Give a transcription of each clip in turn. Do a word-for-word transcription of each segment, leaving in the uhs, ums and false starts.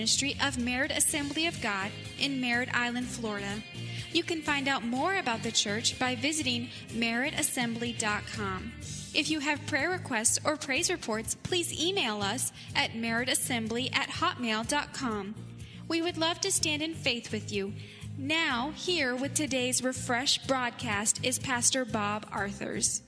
ministry of Merritt Assembly of God in Merritt Island, Florida. You can find out more about the church by visiting merritt assembly dot com. If you have prayer requests or praise reports, please email us at merritt assembly at hotmail dot com. We would love to stand in faith with you. Now, here with today's Refresh broadcast is Pastor Bob Arthurs.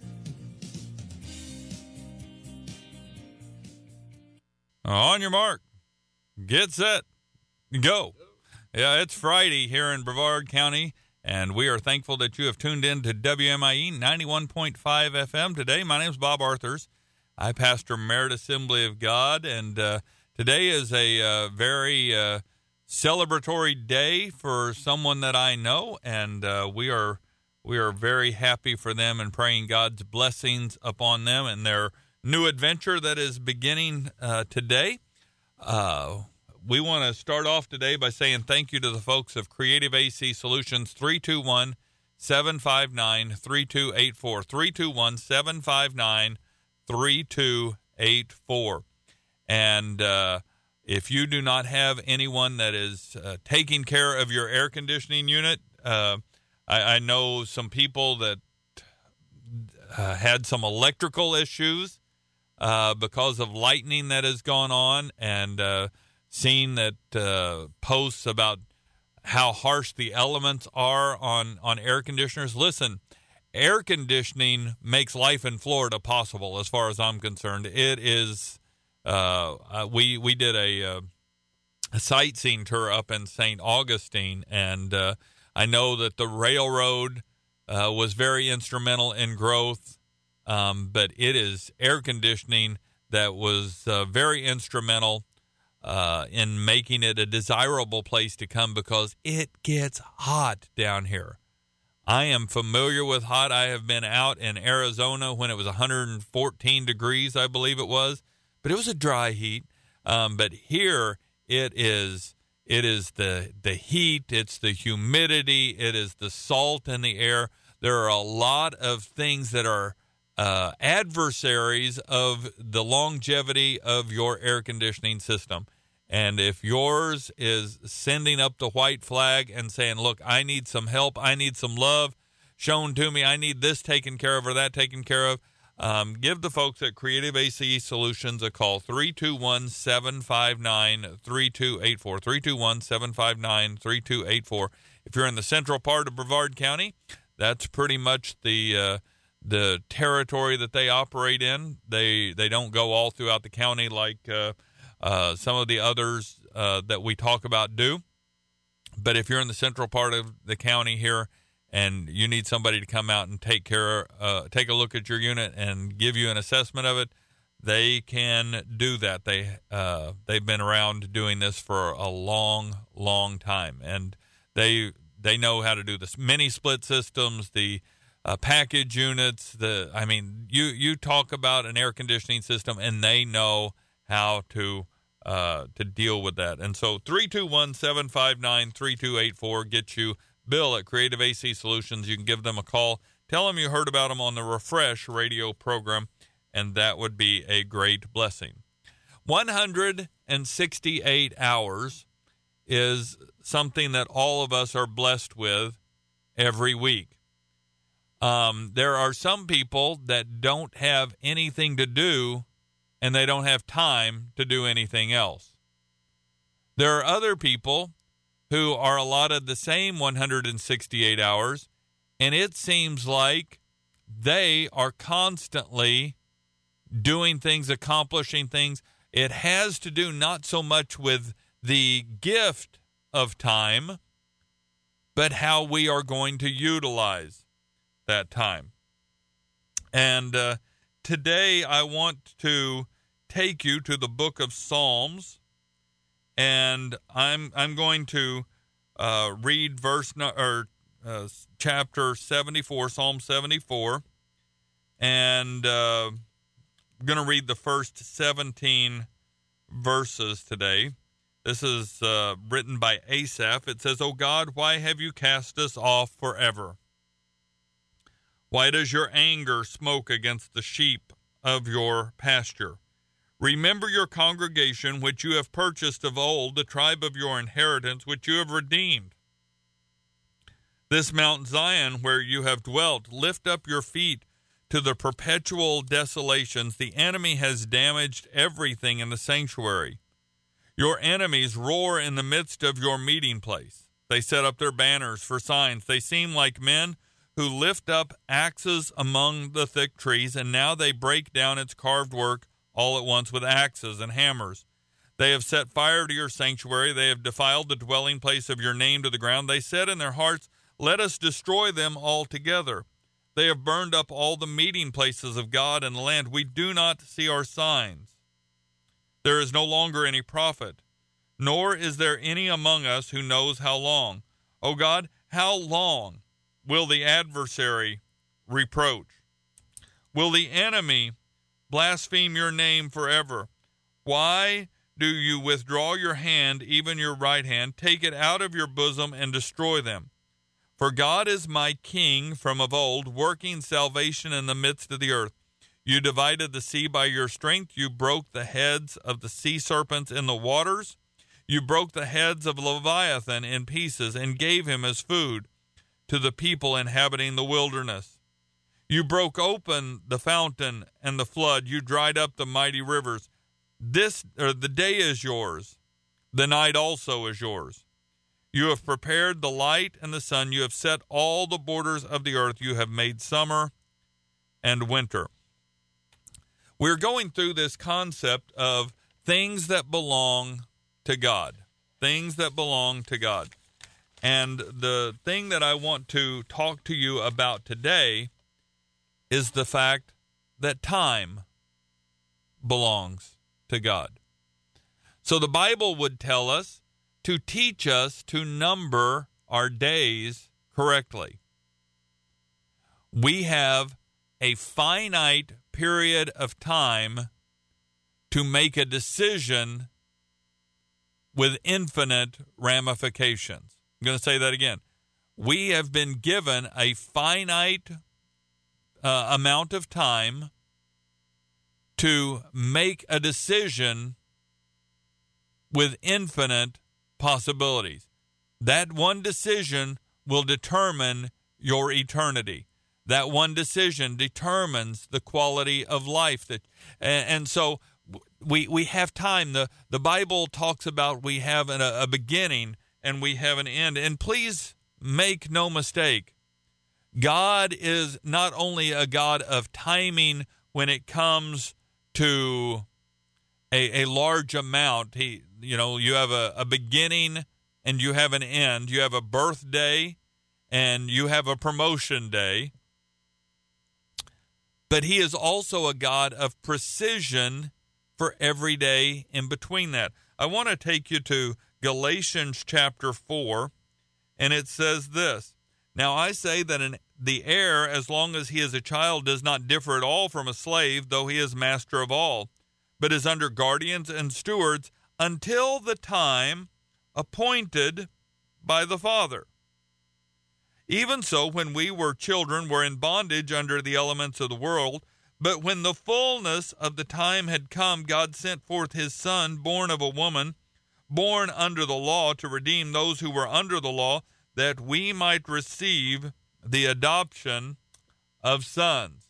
On your mark, get set, go. Yeah, it's Friday here in Brevard County, and we are thankful that you have tuned in to W M I E ninety-one point five F M today. My name is Bob Arthurs. I pastor Merritt Assembly of God, and uh, today is a uh, very uh, celebratory day for someone that I know, and uh, we are we are very happy for them and praying God's blessings upon them and their new adventure that is beginning uh, today. Uh, we want to start off today by saying thank you to the folks of Creative A C Solutions, three two one, seven five nine, three two eight four, three two one, seven five nine, three two eight four. And uh, if you do not have anyone that is uh, taking care of your air conditioning unit, uh, I, I know some people that uh, had some electrical issues Uh, because of lightning that has gone on, and uh, seen that uh, posts about how harsh the elements are on, on air conditioners. Listen, air conditioning makes life in Florida possible as far as I'm concerned. It is, uh, uh, we, we did a, uh, a sightseeing tour up in Saint Augustine, and uh, I know that the railroad uh, was very instrumental in growth. Um, but it is air conditioning that was uh, very instrumental uh, in making it a desirable place to come because it gets hot down here. I am familiar with hot. I have been out in Arizona when it was one hundred fourteen degrees, I believe it was, but it was a dry heat. Um, but here it is. It is the the heat. It's the humidity. It is the salt in the air. There are a lot of things that are Uh, adversaries of the longevity of your air conditioning system. And if yours is sending up the white flag and saying, look, I need some help, I need some love shown to me, I need this taken care of or that taken care of, um, give the folks at Creative A C Solutions a call, three two one, seven five nine, three two eight four, three two one, seven five nine, three two eight four. If you're in the central part of Brevard County, that's pretty much the uh, the territory that they operate in. They they don't go all throughout the county like uh, uh, some of the others uh, that we talk about do. But if you're in the central part of the county here and you need somebody to come out and take care, uh, take a look at your unit and give you an assessment of it, they can do that. They uh, they've been around doing this for a long, long time, and they they know how to do this. Mini split systems, the Uh, package units, the I mean, you, you talk about an air conditioning system, and they know how to uh, to deal with that. And so three two one, seven five nine, three two eight four gets you Bill at Creative A C Solutions. You can give them a call. Tell them you heard about them on the Refresh radio program, and that would be a great blessing. one hundred sixty-eight hours is something that all of us are blessed with every week. Um, there are some people that don't have anything to do, and they don't have time to do anything else. There are other people who are allotted the same one hundred sixty-eight hours, and it seems like they are constantly doing things, accomplishing things. It has to do not so much with the gift of time, but how we are going to utilize that time. And uh, today I want to take you to the book of Psalms, and I'm I'm going to uh, read verse no, or uh, chapter seventy-four, Psalm seventy-four, and uh, I'm going to read the first seventeen verses today. This is uh, written by Asaph. It says, "O God, why have you cast us off forever? Why does your anger smoke against the sheep of your pasture? Remember your congregation, which you have purchased of old, the tribe of your inheritance, which you have redeemed. This Mount Zion, where you have dwelt, lift up your feet to the perpetual desolations. The enemy has damaged everything in the sanctuary. Your enemies roar in the midst of your meeting place. They set up their banners for signs. They seem like men who lift up axes among the thick trees, and now they break down its carved work all at once with axes and hammers. They have set fire to your sanctuary. They have defiled the dwelling place of your name to the ground. They said in their hearts, let us destroy them altogether. They have burned up all the meeting places of God in the land. We do not see our signs. There is no longer any prophet, nor is there any among us who knows how long. O God, how long will the adversary reproach? Will the enemy blaspheme your name forever? Why do you withdraw your hand, even your right hand? Take it out of your bosom and destroy them. For God is my king from of old, working salvation in the midst of the earth. You divided the sea by your strength. You broke the heads of the sea serpents in the waters. You broke the heads of Leviathan in pieces and gave him as food to the people inhabiting the wilderness. You broke open the fountain and the flood. You dried up the mighty rivers. This, or the day is yours. The night also is yours. You have prepared the light and the sun. You have set all the borders of the earth. You have made summer and winter. We're going through this concept of things that belong to God. Things that belong to God. And the thing that I want to talk to you about today is the fact that time belongs to God. So the Bible would tell us to teach us to number our days correctly. We have a finite period of time to make a decision with infinite ramifications. I'm going to say that again. We have been given a finite uh, amount of time to make a decision with infinite possibilities. That one decision will determine your eternity. That one decision determines the quality of life. That, and, and so we we have time. The, the Bible talks about we have an, a beginning and we have an end. And please make no mistake, God is not only a God of timing when it comes to a, a large amount. He, you know, you have a, a beginning and you have an end. You have a birthday and you have a promotion day. But he is also a God of precision for every day in between that. I want to take you to Galatians chapter four, and it says this. Now I say that an, the heir, as long as he is a child, does not differ at all from a slave, though he is master of all, but is under guardians and stewards until the time appointed by the Father. Even so, when we were children, were in bondage under the elements of the world. But when the fullness of the time had come, God sent forth his Son, born of a woman, born under the law, to redeem those who were under the law, that we might receive the adoption of sons.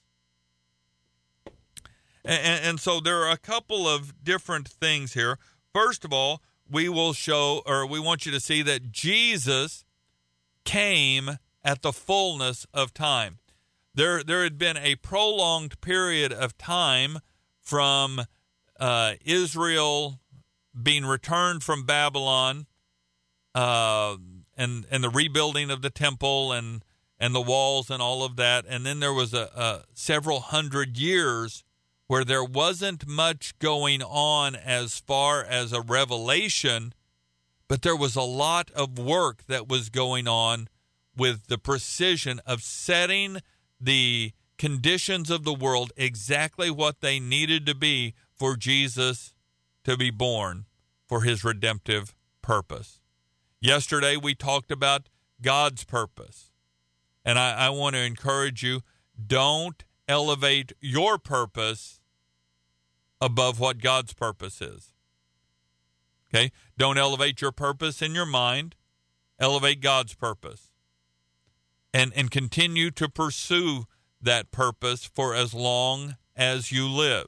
And, and so there are a couple of different things here. First of all, we will show, or we want you to see that Jesus came at the fullness of time. There, there had been a prolonged period of time from uh, Israel being returned from Babylon, uh, and and the rebuilding of the temple and and the walls and all of that, and then there was a, a several hundred years where there wasn't much going on as far as a revelation, but there was a lot of work that was going on with the precision of setting the conditions of the world exactly what they needed to be for Jesus to be born for his redemptive purpose. Yesterday we talked about God's purpose. And I, I want to encourage you, don't elevate your purpose above what God's purpose is. Okay? Don't elevate your purpose in your mind. Elevate God's purpose. And, and continue to pursue that purpose for as long as you live.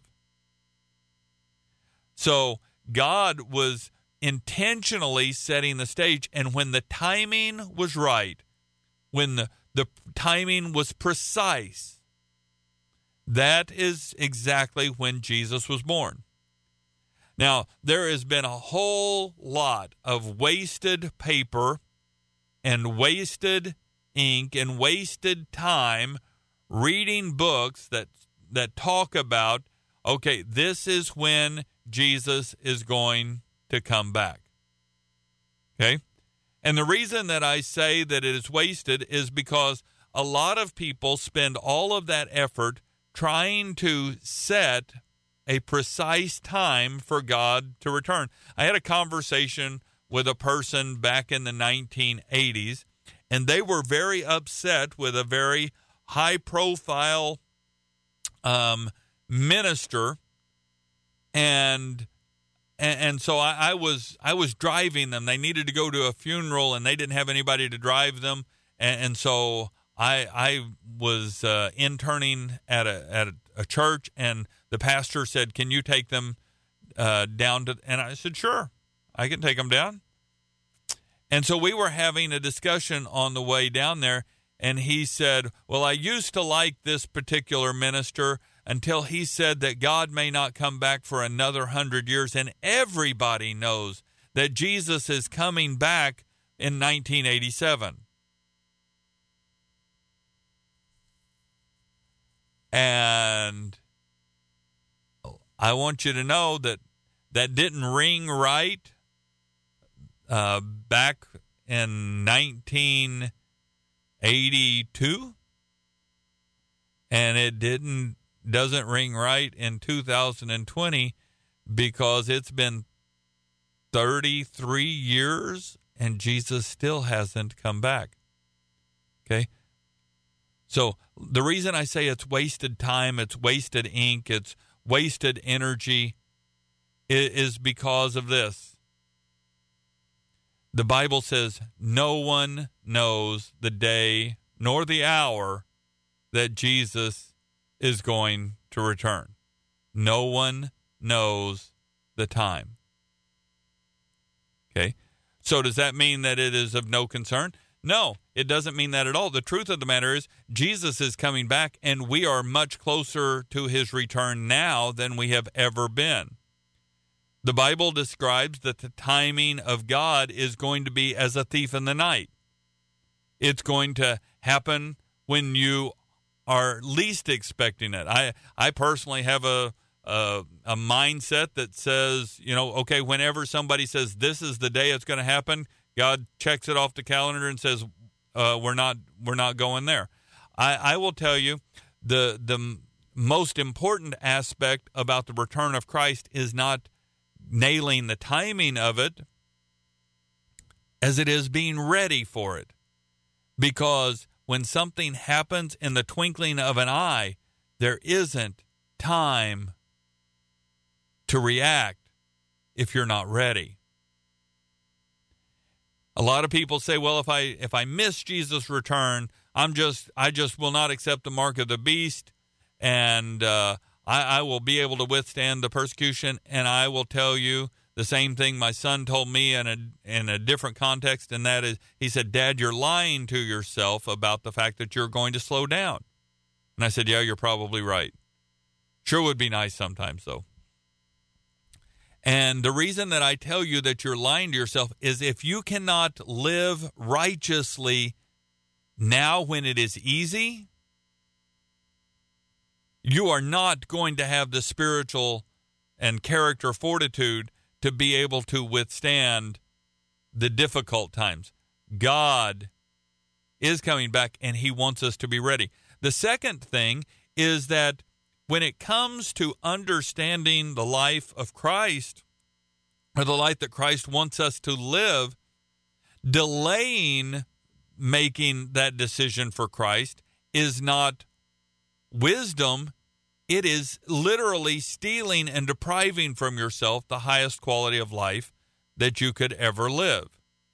So God was intentionally setting the stage, and when the timing was right, when the, the timing was precise, that is exactly when Jesus was born. Now, there has been a whole lot of wasted paper and wasted ink and wasted time reading books that that talk about, okay, this is when Jesus is going to come back. Okay? And the reason that I say that it is wasted is because a lot of people spend all of that effort trying to set a precise time for God to return. I had a conversation with a person back in the nineteen eighties, and they were very upset with a very high-profile um, minister, and and, and so I, I was I was driving them. They needed to go to a funeral, and they didn't have anybody to drive them, and, and so I I was uh, interning at a at a, a church, and the pastor said, "Can you take them uh, down to?" And I said, "Sure, I can take them down." And so we were having a discussion on the way down there, and he said, "Well, I used to like this particular minister until he said that God may not come back for another hundred years, and everybody knows that Jesus is coming back in nineteen eighty-seven." And I want you to know that that didn't ring right uh, back in nineteen eighty-two, and it didn't doesn't ring right in two thousand twenty, because it's been thirty-three years and Jesus still hasn't come back. Okay? So the reason I say it's wasted time, it's wasted ink, it's wasted energy is because of this. The Bible says no one knows the day nor the hour that Jesus is going to return. No one knows the time. Okay? So does that mean that it is of no concern? No, it doesn't mean that at all. The truth of the matter is Jesus is coming back, and we are much closer to his return now than we have ever been. The Bible describes that the timing of God is going to be as a thief in the night. It's going to happen when you are least expecting it. I, I personally have a, a a mindset that says, you know, okay, whenever somebody says this is the day it's going to happen, God checks it off the calendar and says, uh, we're not we're not going there. I, I will tell you, the the most important aspect about the return of Christ is not nailing the timing of it as it is being ready for it. Because when something happens in the twinkling of an eye, there isn't time to react if you're not ready. A lot of people say, well, if I if I miss Jesus' return, I'm just I just will not accept the mark of the beast, and uh, I, I will be able to withstand the persecution. And I will tell you the same thing my son told me in a in a different context, and that is, he said, "Dad, you're lying to yourself about the fact that you're going to slow down." And I said, "Yeah, you're probably right. Sure would be nice sometimes, though." And the reason that I tell you that you're lying to yourself is if you cannot live righteously now when it is easy, you are not going to have the spiritual and character fortitude to be able to withstand the difficult times. God is coming back, and he wants us to be ready. The second thing is that when it comes to understanding the life of Christ, or the life that Christ wants us to live, delaying making that decision for Christ is not wisdom, it is literally stealing and depriving from yourself the highest quality of life that you could ever live.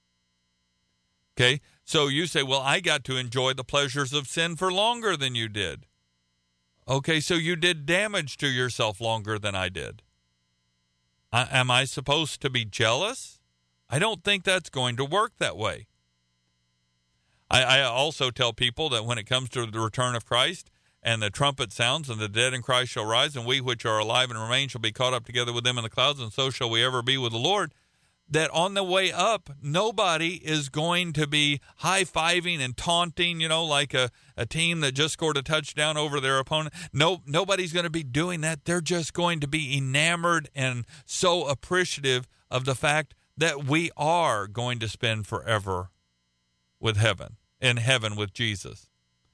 Okay, so you say, well, I got to enjoy the pleasures of sin for longer than you did. Okay, so you did damage to yourself longer than I did. Uh, am I supposed to be jealous? I don't think that's going to work that way. I, I also tell people that when it comes to the return of Christ and the trumpet sounds and the dead in Christ shall rise, and we which are alive and remain shall be caught up together with them in the clouds, and so shall we ever be with the Lord, that on the way up, nobody is going to be high-fiving and taunting, you know, like a, a team that just scored a touchdown over their opponent. No, nobody's going to be doing that. They're just going to be enamored and so appreciative of the fact that we are going to spend forever with heaven, in heaven with Jesus.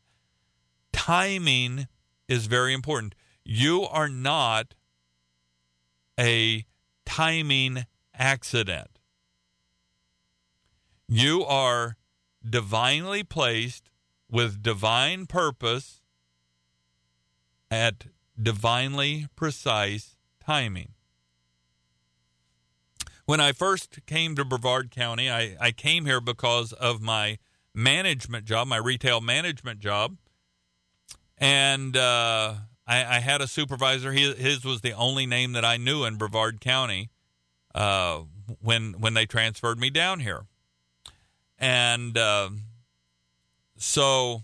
Timing is very important. You are not a timing accident. You are divinely placed with divine purpose at divinely precise timing. When I first came to Brevard County, I, I came here because of my management job, my retail management job. And uh, I, I had a supervisor. He, his was the only name that I knew in Brevard County uh, when when they transferred me down here. And uh, so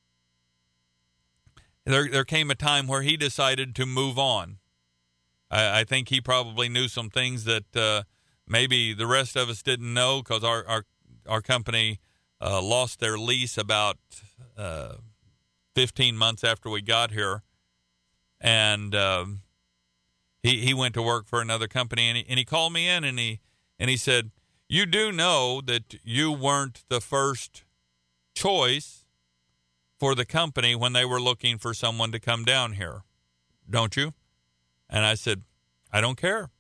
there there came a time where he decided to move on. I, I think he probably knew some things that uh, maybe the rest of us didn't know, because our, our, our company uh, lost their lease about uh, fifteen months after we got here. And um, he he went to work for another company, and he, and he called me in, and he and he said, "You do know that you weren't the first choice for the company when they were looking for someone to come down here, don't you?" And I said, "I don't care."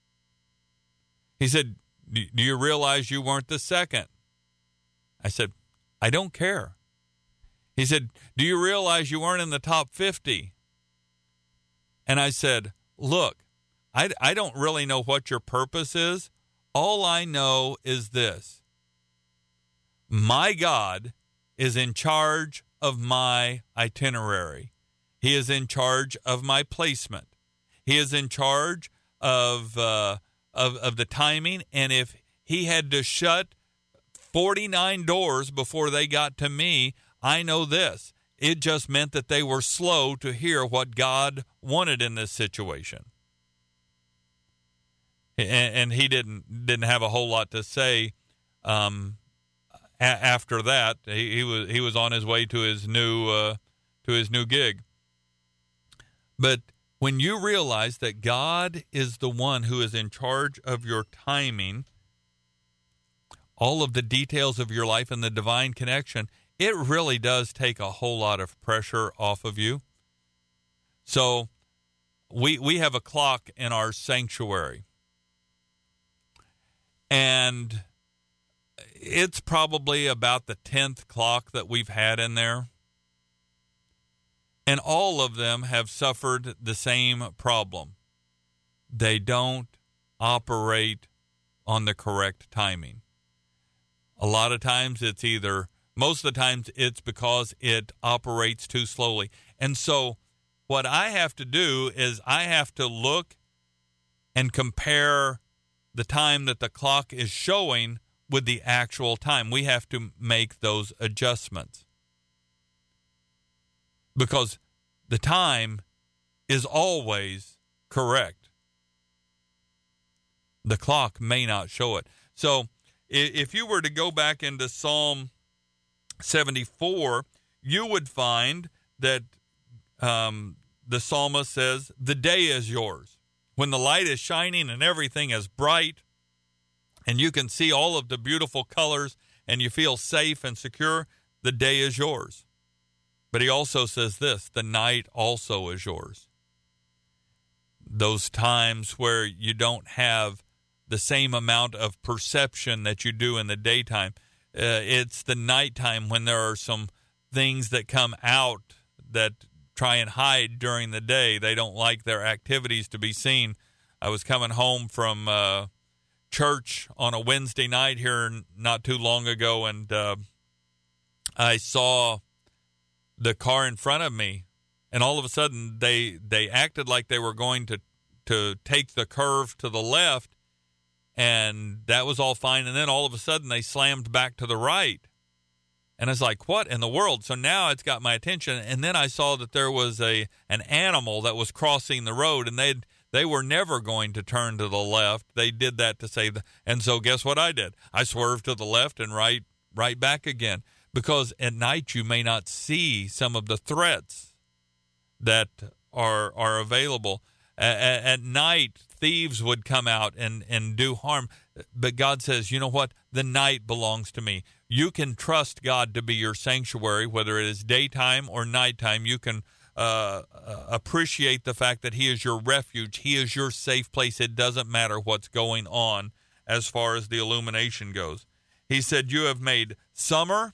He said, "Do you realize you weren't the second?" I said, "I don't care." He said, "Do you realize you weren't in the top fifty? And I said, "Look, I, I don't really know what your purpose is. All I know is this. My God is in charge of my itinerary. He is in charge of my placement. He is in charge of, uh, of, of the timing. And if he had to shut forty-nine doors before they got to me, I know this. It just meant that they were slow to hear what God wanted in this situation." And, and he didn't didn't have a whole lot to say um, a- after that. He, he was he was on his way to his new uh, to his new gig. But when you realize that God is the one who is in charge of your timing, all of the details of your life and the divine connection, it really does take a whole lot of pressure off of you. So we we have a clock in our sanctuary, and it's probably about the tenth clock that we've had in there. And all of them have suffered the same problem. They don't operate on the correct timing. A lot of times it's either Most of the times it's because it operates too slowly. And so what I have to do is I have to look and compare the time that the clock is showing with the actual time. We have to make those adjustments, because the time is always correct. The clock may not show it. So if you were to go back into Psalm seventy-four, you would find that um, the psalmist says, "The day is yours." When the light is shining and everything is bright and you can see all of the beautiful colors and you feel safe and secure, the day is yours. But he also says this, the night also is yours. Those times where you don't have the same amount of perception that you do in the daytime. Uh, it's the nighttime when there are some things that come out that try and hide during the day. They don't like their activities to be seen. I was coming home from uh, church on a Wednesday night here not too long ago, and uh, I saw the car in front of me, and all of a sudden they they acted like they were going to, to take the curve to the left, and that was all fine, and then all of a sudden they slammed back to the right. And I was like, what in the world? So now it's got my attention, and then I saw that there was a an animal that was crossing the road, and they they were never going to turn to the left. They did that to save the, and so guess what I did? I swerved to the left and right right back again, because at night you may not see some of the threats that are are available. At, at night, thieves would come out and, and do harm. But God says, you know what? The night belongs to me. You can trust God to be your sanctuary, whether it is daytime or nighttime. You can uh, appreciate the fact that he is your refuge. He is your safe place. It doesn't matter what's going on as far as the illumination goes. He said, you have made summer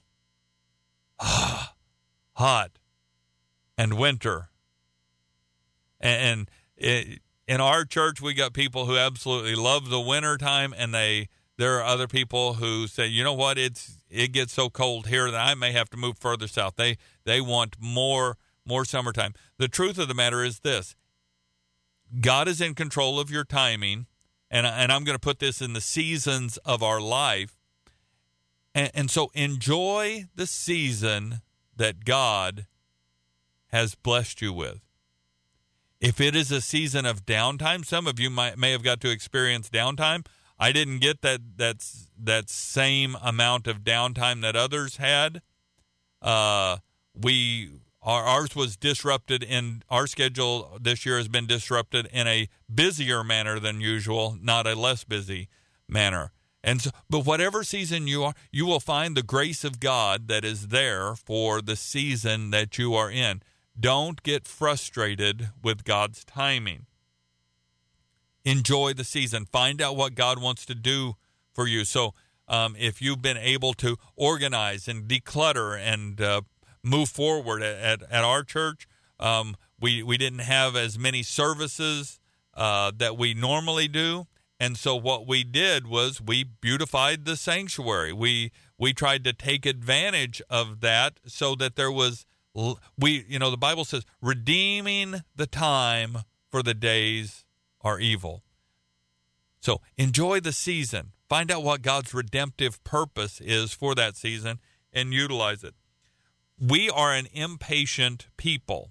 hot and winter. And, and in our church, we got people who absolutely love the winter time, and they there are other people who say, you know what, it's it gets so cold here that I may have to move further south. They they want more more summertime. The truth of the matter is this: God is in control of your timing, and and I'm going to put this in the seasons of our life, and, and so enjoy the season that God has blessed you with. If it is a season of downtime, some of you might may have got to experience downtime. I didn't get that that's that same amount of downtime that others had. Uh, we our, ours was disrupted in our schedule this year has been disrupted in a busier manner than usual, not a less busy manner. And so, but whatever season you are, you will find the grace of God that is there for the season that you are in. Don't get frustrated with God's timing. Enjoy the season. Find out what God wants to do for you. So um, if you've been able to organize and declutter and uh, move forward at, at, at our church, um, we, we didn't have as many services uh, that we normally do. And so what we did was we beautified the sanctuary. We we tried to take advantage of that so that there was We, you know, the Bible says, redeeming the time, for the days are evil. So enjoy the season. Find out what God's redemptive purpose is for that season and utilize it. We are an impatient people.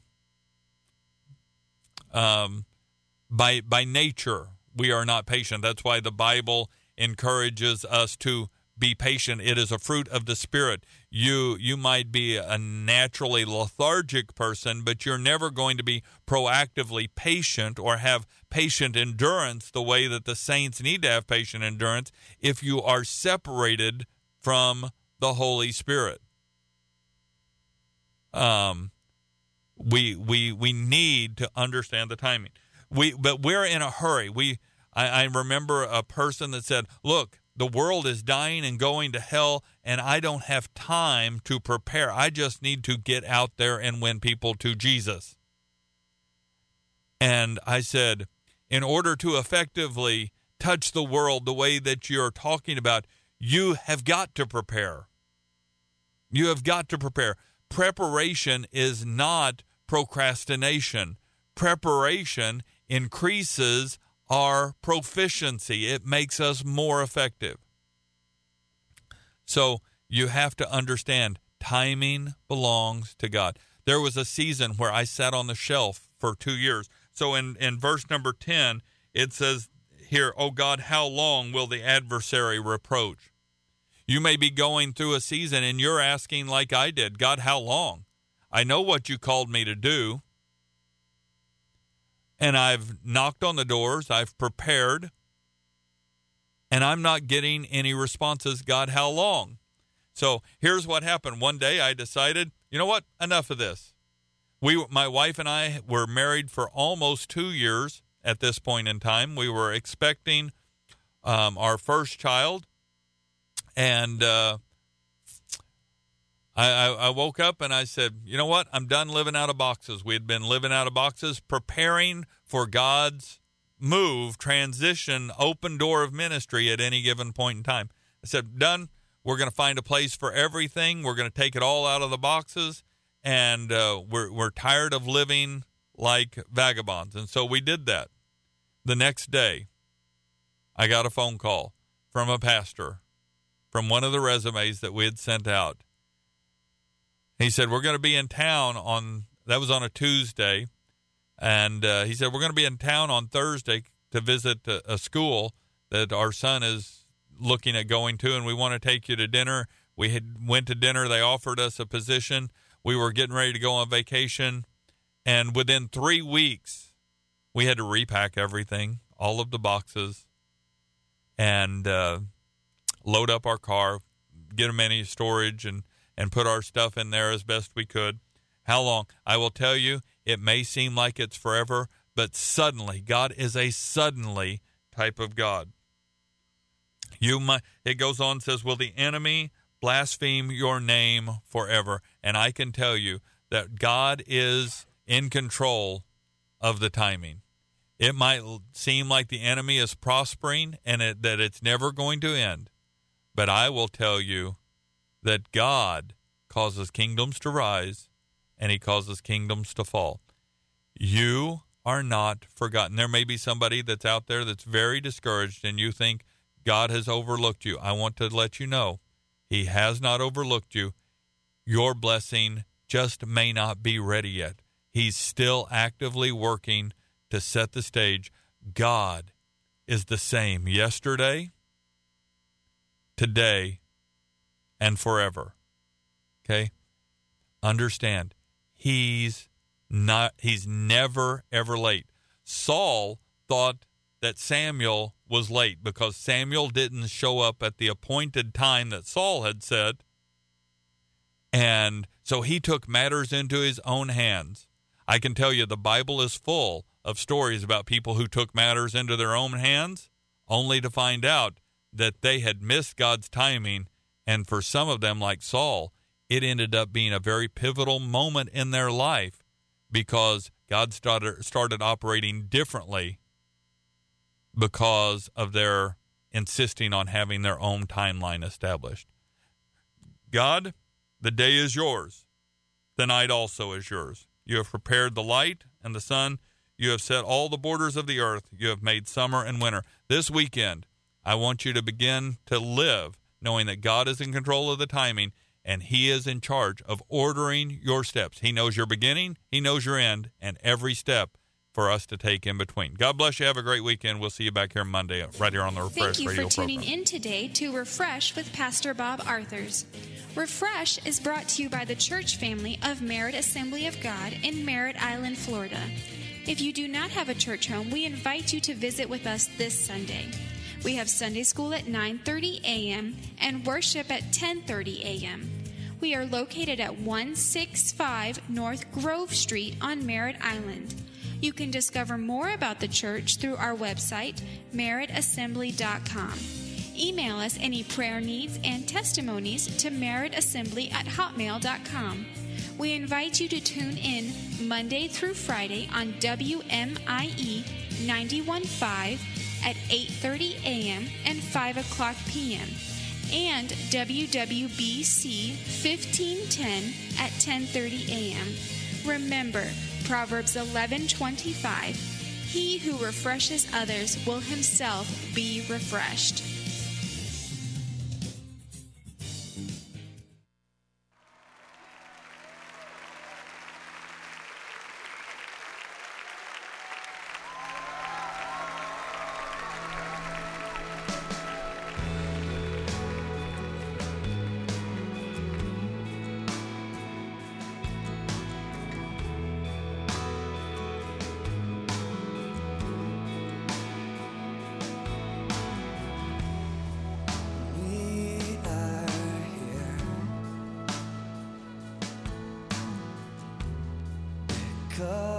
Um, by by nature, we are not patient. That's why the Bible encourages us to be patient. It is a fruit of the Spirit. You you might be a naturally lethargic person, but you're never going to be proactively patient or have patient endurance the way that the saints need to have patient endurance if you are separated from the Holy Spirit. Um, we we we need to understand the timing. We but we're in a hurry. We I, I remember a person that said, "Look, the world is dying and going to hell, and I don't have time to prepare. I just need to get out there and win people to Jesus." And I said, in order to effectively touch the world the way that you're talking about, you have got to prepare. You have got to prepare. Preparation is not procrastination. Preparation increases our proficiency. It makes us more effective. So you have to understand, timing belongs to God. There was a season where I sat on the shelf for two years. So in, in verse number ten, it says here, "O God, how long will the adversary reproach?" You may be going through a season and you're asking like I did, "God, how long? I know what you called me to do. And I've knocked on the doors, I've prepared, and I'm not getting any responses. God, how long?" So here's what happened. One day I decided, you know what, enough of this. We, my wife and I were married for almost two years at this point in time. We were expecting um, our first child, and uh, I, I, I, I woke up and I said, you know what? I'm done living out of boxes. We had been living out of boxes, preparing for God's move, transition, open door of ministry at any given point in time. I said, done. We're going to find a place for everything. We're going to take it all out of the boxes, and uh, we're we're tired of living like vagabonds. And so we did that. The next day, I got a phone call from a pastor from one of the resumes that we had sent out. He said, we're going to be in town on, that was on a Tuesday, and uh, he said, we're going to be in town on Thursday to visit a, a school that our son is looking at going to, and we want to take you to dinner. We had went to dinner. They offered us a position. We were getting ready to go on vacation, and within three weeks, we had to repack everything, all of the boxes, and uh, load up our car, get them any storage, and, and put our stuff in there as best we could. How long? I will tell you, it may seem like it's forever, but suddenly, God is a suddenly type of God. You might, it goes on and says, will the enemy blaspheme your name forever? And I can tell you that God is in control of the timing. It might seem like the enemy is prospering and it, that it's never going to end. But I will tell you that God causes kingdoms to rise and he causes kingdoms to fall. You are not forgotten. There may be somebody that's out there that's very discouraged and you think, God has overlooked you. I want to let you know, he has not overlooked you. Your blessing just may not be ready yet. He's still actively working to set the stage. God is the same yesterday, today, and forever. Okay? Understand, he's not, he's never, ever late. Saul thought that Samuel was late because Samuel didn't show up at the appointed time that Saul had said. And so he took matters into his own hands. I can tell you the Bible is full of stories about people who took matters into their own hands only to find out that they had missed God's timing. And for some of them, like Saul, it ended up being a very pivotal moment in their life because God started, started operating differently because of their insisting on having their own timeline established. God, the day is yours. The night also is yours. You have prepared the light and the sun. You have set all the borders of the earth. You have made summer and winter. This weekend, I want you to begin to live knowing that God is in control of the timing and he is in charge of ordering your steps. He knows your beginning, he knows your end, and every step for us to take in between. God bless you. Have a great weekend. We'll see you back here Monday right here on the Refresh Radio program. Thank you for tuning in today to Refresh with Pastor Bob Arthurs. Refresh is brought to you by the church family of Merritt Assembly of God in Merritt Island, Florida. If you do not have a church home, we invite you to visit with us this Sunday. We have Sunday school at nine thirty a.m. and worship at ten thirty a.m. We are located at one sixty-five North Grove Street on Merritt Island. You can discover more about the church through our website, merritt assembly dot com. Email us any prayer needs and testimonies to merrittassembly at hotmail dot com. We invite you to tune in Monday through Friday on W M I E ninety-one point five at eight thirty a.m. and five o'clock p.m. and W W B C fifteen ten at ten thirty a.m. Remember, Proverbs eleven twenty-five, he who refreshes others will himself be refreshed. Cause